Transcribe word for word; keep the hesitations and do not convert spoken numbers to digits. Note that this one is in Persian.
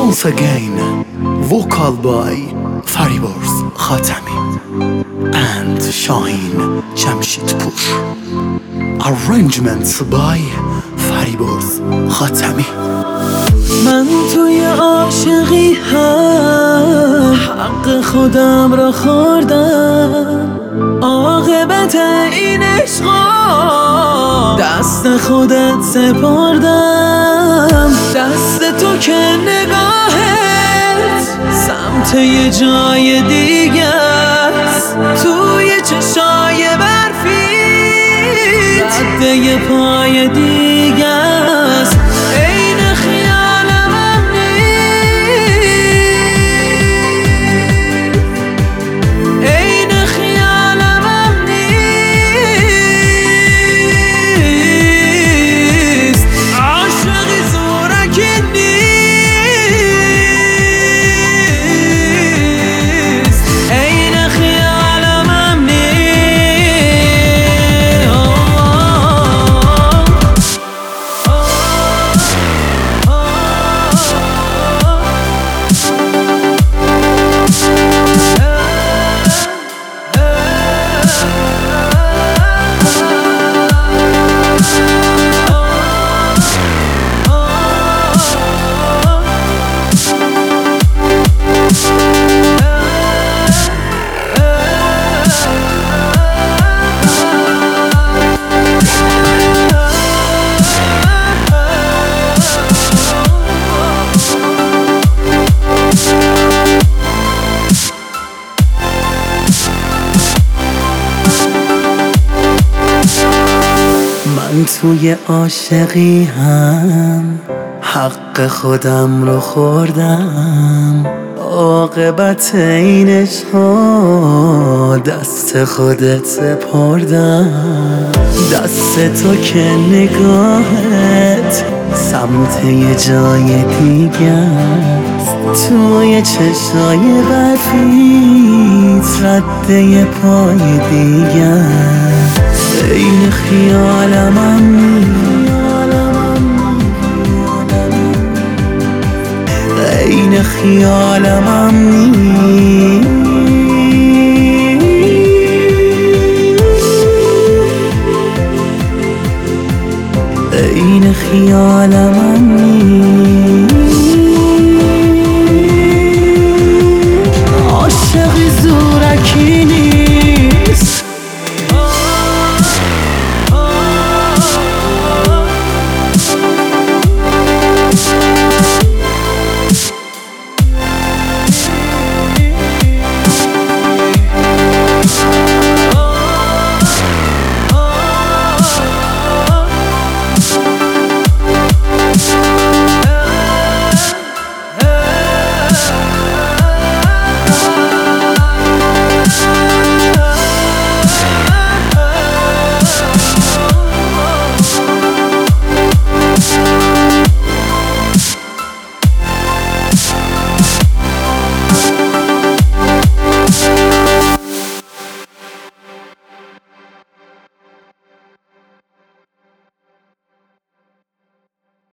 Once again, vocal by Fariborz Khatami and Shaheen Jamshidpur. Arrangements by Fariborz Khatami. من توی عاشقی هم حق خودم را خوردم، عاقبت این عشقا دست خودت سپردم. دست تو که نگاهت سمت یه جای دیگه است، توی چشای برفی رده پای دیگه است. این خیالم هم نیست، این خیالم هم نیست، عاشقی زورکی نیست، این خیالم هم نیست. من توی عاشقی هم حق خودم رو خوردم، عاقبت این عشقا دست خودت سپردم. دست تو که نگاهت سمت یه جای دیگه است، توی چشای برفیت رده پای دیگه است. این خیالم هم نیست، این خیالم هم نیست.